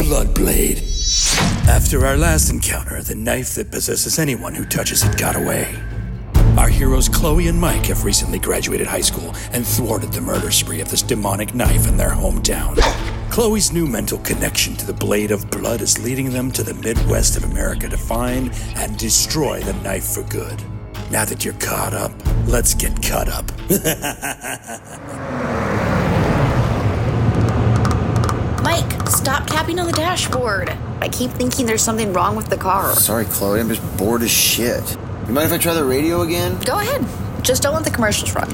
Bloodblade. After our last encounter, the knife that possesses anyone who touches it got away. Our heroes Chloe and Mike have recently graduated high school and thwarted the murder spree of this demonic knife in their hometown. Chloe's new mental connection to the Blade of Blood is leading them to the Midwest of America to find and destroy the knife for good. Now that you're caught up, let's get cut up. Mike, stop tapping on the dashboard. I keep thinking there's something wrong with the car. Sorry, Chloe, I'm just bored as shit. You mind if I try the radio again? Go ahead. Just don't let the commercials run.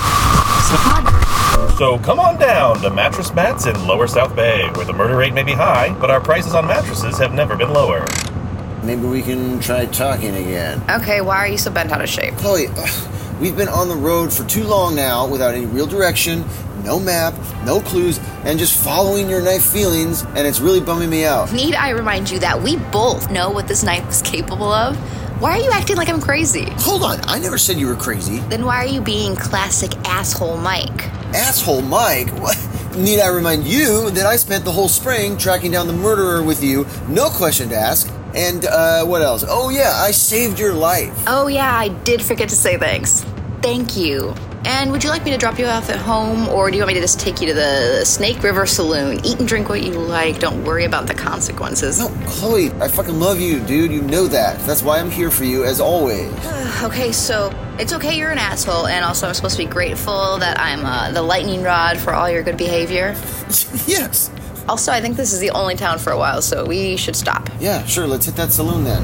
So come on down to Mattress Mats in Lower South Bay, where the murder rate may be high, but our prices on mattresses have never been lower. Maybe we can try talking again. Okay, why are you so bent out of shape? Chloe, we've been on the road for too long now without any real direction, no map, no clues, and just following your knife feelings, and it's really bumming me out. Need I remind you that we both know what this knife is capable of? Why are you acting like I'm crazy? Hold on, I never said you were crazy. Then why are you being classic asshole Mike? Asshole Mike? What? Need I remind you that I spent the whole spring tracking down the murderer with you, no question to ask. And, what else? Oh yeah, I saved your life. Oh yeah, I did forget to say thanks. Thank you. And would you like me to drop you off at home, or do you want me to just take you to the Snake River Saloon? Eat and drink what you like, don't worry about the consequences. No, Chloe, I fucking love you, dude. You know that. That's why I'm here for you, as always. Okay, so it's okay you're an asshole, and also I'm supposed to be grateful that I'm the lightning rod for all your good behavior. Yes. Also, I think this is the only town for a while, so we should stop. Yeah, sure, let's hit that saloon then.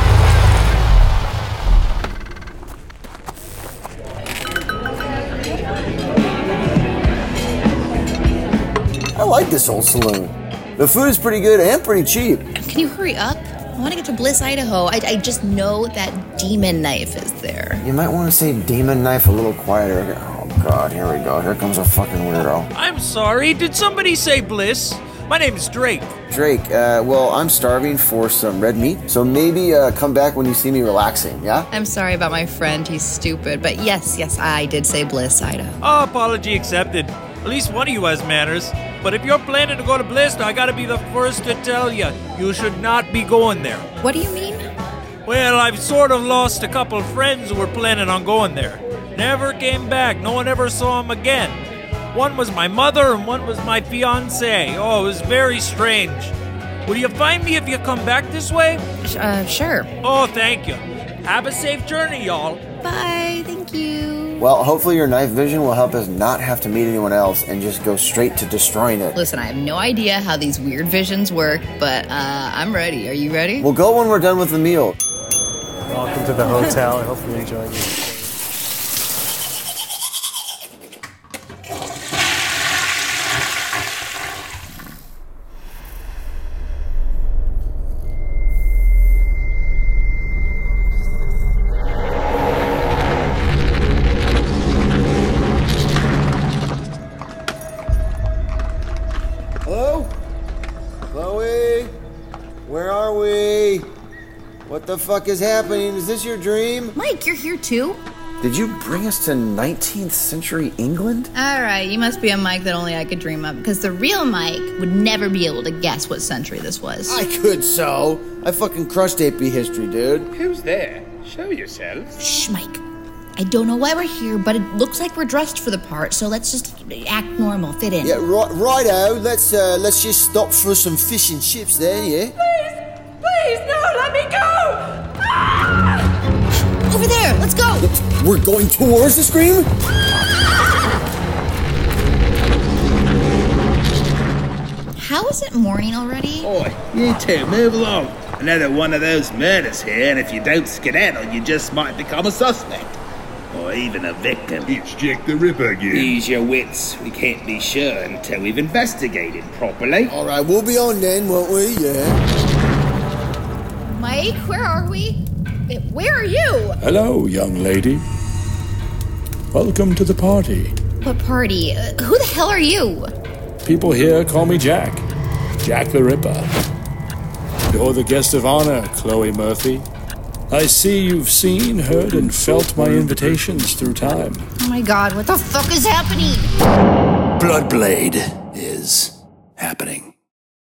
I like this old saloon. The food is pretty good and pretty cheap. Can you hurry up? I want to get to Bliss, Idaho. I just know that demon knife is there. You might want to say demon knife a little quieter. Oh god, here we go. Here comes a fucking weirdo. I'm sorry, did somebody say Bliss? My name's Drake. Drake, well, I'm starving for some red meat, so maybe come back when you see me relaxing, yeah? I'm sorry about my friend, he's stupid. But yes, I did say Bliss, Idaho. Oh, apology accepted. At least one of you has manners. But if you're planning to go to Bliss, I gotta be the first to tell you, you should not be going there. What do you mean? Well, I've sort of lost a couple of friends who were planning on going there. Never came back, no one ever saw them again. One was my mother and one was my fiancé. Oh, it was very strange. Will you find me if you come back this way? Sure. Oh, thank you. Have a safe journey, y'all. Bye, thank you. Well, hopefully your knife vision will help us not have to meet anyone else and just go straight to destroying it. Listen, I have no idea how these weird visions work, but I'm ready. Are you ready? We'll go when we're done with the meal. Welcome to the hotel. I hope you enjoy it. Hello? Chloe? Where are we? What the fuck is happening? Is this your dream? Mike, you're here too? Did you bring us to 19th century England? Alright, you must be a Mike that only I could dream up, because the real Mike would never be able to guess what century this was. I could so. I fucking crushed AP history, dude. Who's there? Show yourself. Shh, Mike. I don't know why we're here, but it looks like we're dressed for the part, so let's just act normal, fit in. Yeah, righto. Let's just stop for some fish and chips then, yeah? Please, no, let me go! Ah! Over there, let's go! We're going towards the scream? How is it morning already? Oi, you two, move along. Another one of those murders here, and if you don't skedaddle, you just might become a suspect. Or even a victim. It's Jack the Ripper again. Use your wits. We can't be sure until we've investigated properly. All right, we'll be on then, won't we? Yeah. Mike, where are we? Where are you? Hello, young lady. Welcome to the party. What party? Who the hell are you? People here call me Jack. Jack the Ripper. You're the guest of honor, Chloe Murphy. I see you've seen, heard, and felt my invitations through time. Oh my god, what the fuck is happening? Bloodblade is happening.